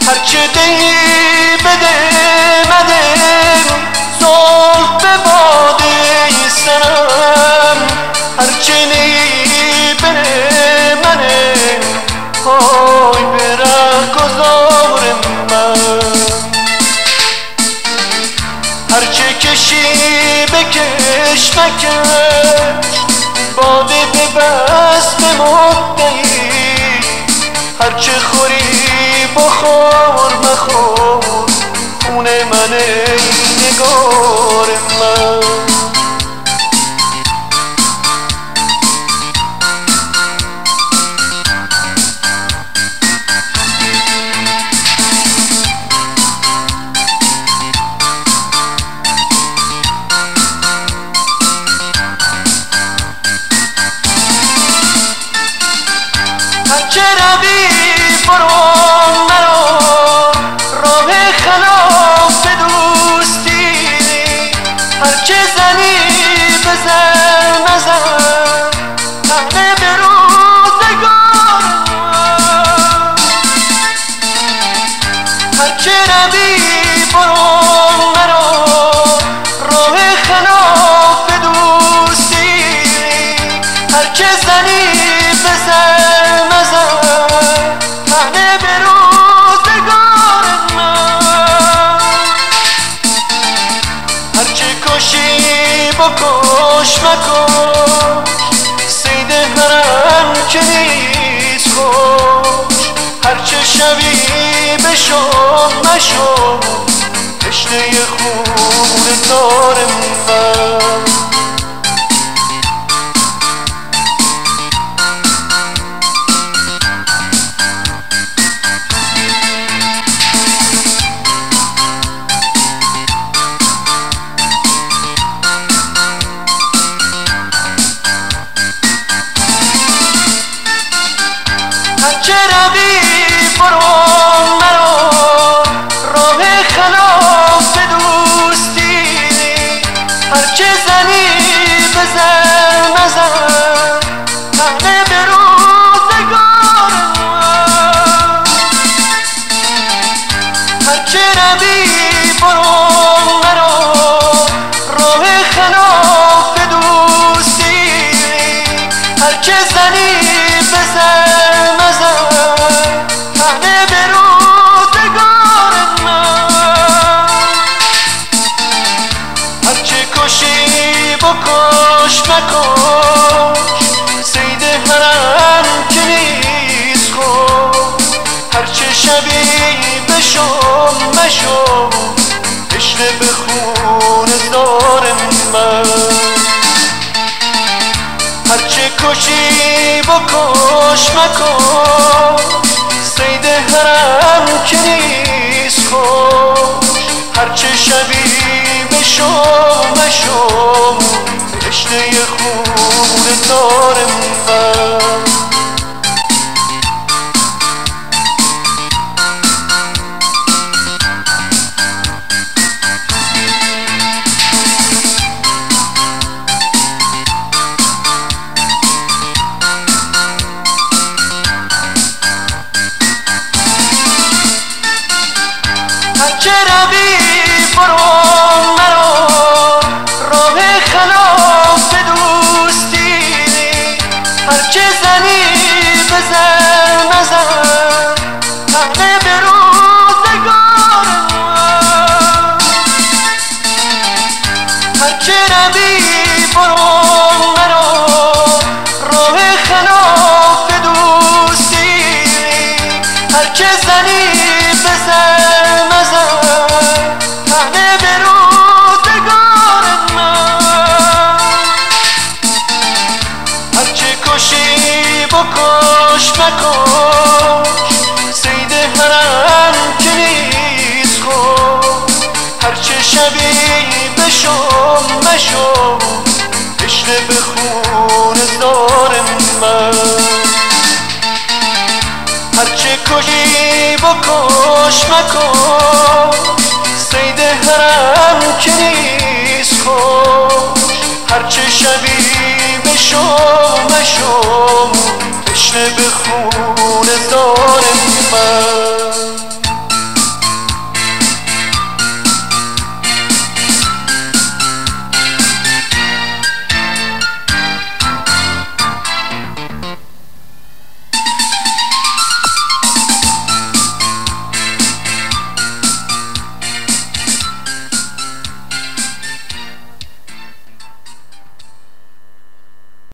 هرچه دهی بده مده زلف به باده سرم هرچه نهی بره منه پای به ره گذار من هرچه کشی بکش مکش باده ببست به مدعی هرچه خوری بخور مخور خون منه نگار من هرچه روی برو مرا راه خلاف دوستی هرچه زنی بزن نزن تنه به روزگار هرچه روی برو مرا راه خلاف دوستی هرچه زنی بزن تنه به روزگار من هرچه کشی بکش مکش صید حرم که نیست خوش هرچه شوی بشو مشو تشنه خون دار من هرچه روی برو مرا راه خلاف دوستی هرچه زنی بزن نزن تنه به روزگار من هرچه روی برو مرا راه خلاف دوستی هرچه زنی بزن تنه به روزگار من هرچه کشی بکش مکش صید حرم که نیست خوش هرچه شبی بشو مشو تشنه به خون دار من هرچه کشی بکش مکش صید حرم که نیست خوش هرچه شبی بشو مشو تشنه خون دار من هرچه روی برو مرا راه خلاف دوستی هرچه زنی بزن نزن تنه به روزگار من هرچه روی برو مرا راه خلاف دوستی هرچه زنی بزن تنه به روزگار من هرچه کشی بکش مکش صید حرم که نیست خوش هرچه شبی بشو مشو تشنه به خون دار من هرچه کشی بکش مکش صید حرم که نیست خوش هرچه شبی بشو مشو تشنه به خون دار من